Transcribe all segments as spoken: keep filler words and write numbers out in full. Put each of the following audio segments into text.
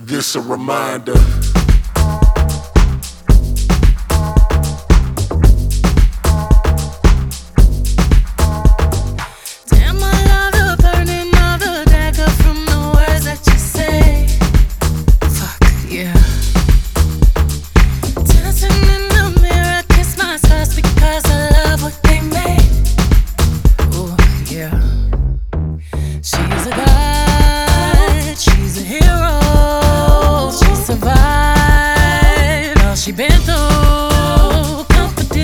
this a reminder. She's a god, she's a hero. She survived all she been through. Confident,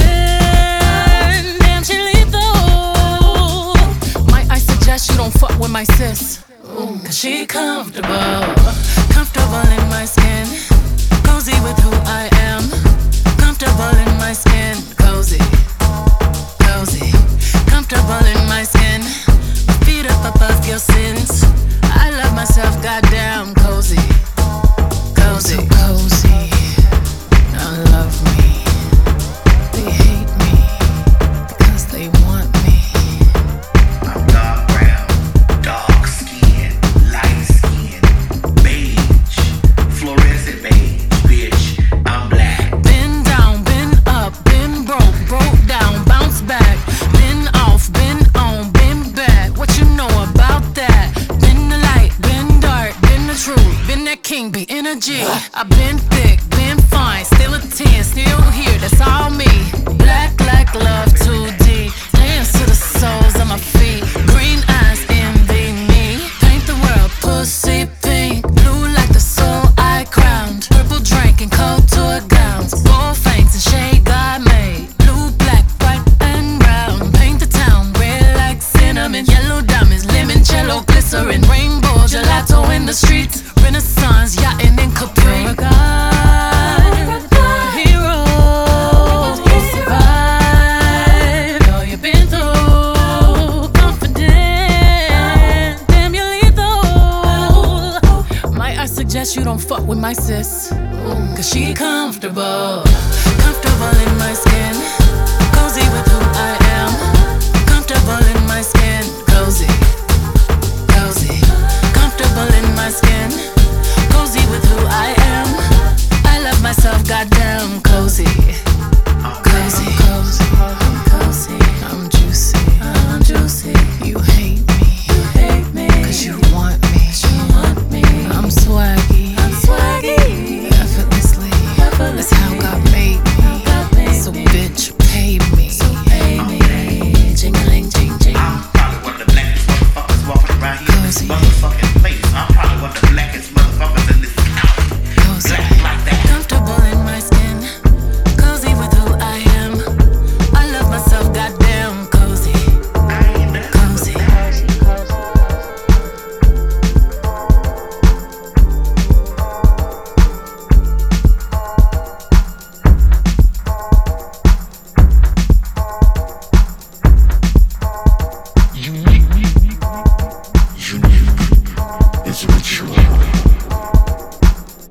damn she lethal. Might I suggest you don't fuck with my sis? Ooh, cause she comfortable, comfortable in my skin. Cozy with who I am, comfortable in my skin. Cozy, cozy, comfortable in my skin. Feet up above your sins. I love myself, goddamn cozy, cozy, so cozy. Now love me. They hate me because they want me. I'm dark brown, dark skin, light skin, beige, fluorescent beige, bitch. I'm black. Been down, been up, been broke, broke down, bounce back. Been off, been on, been back. What you know about that? Been the light, been dark, been the truth, been that king, be energy. I've been thick, been fine, still a ten, still here, that's all me. Black, black love too deep, dance to the soles of my feet. Green eyes envy me, paint the world pussy pink. Blue like the soul I crowned, purple drink and cold tour gowns. Gold fangs and shade God made, blue, black, white and brown. Paint the town red like cinnamon, yellow diamonds, limoncello, glycerin, rainbow gelato in the streets. Renaissance yachting in Capri. You're a god, a hero. You survived all you've been through. Confident, damn you're lethal. Might I suggest you don't fuck with my sis? Cause she comfortable, comfortable in my skin.